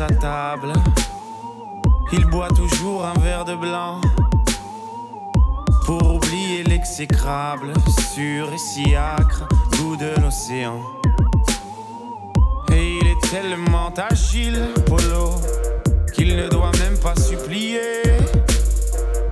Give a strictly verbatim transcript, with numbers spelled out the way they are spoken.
sa table. Il boit toujours un verre de blanc pour oublier l'exécrable, sûr et si âcre goût de l'océan. Et il est tellement agile, Polo, qu'il ne doit même pas supplier.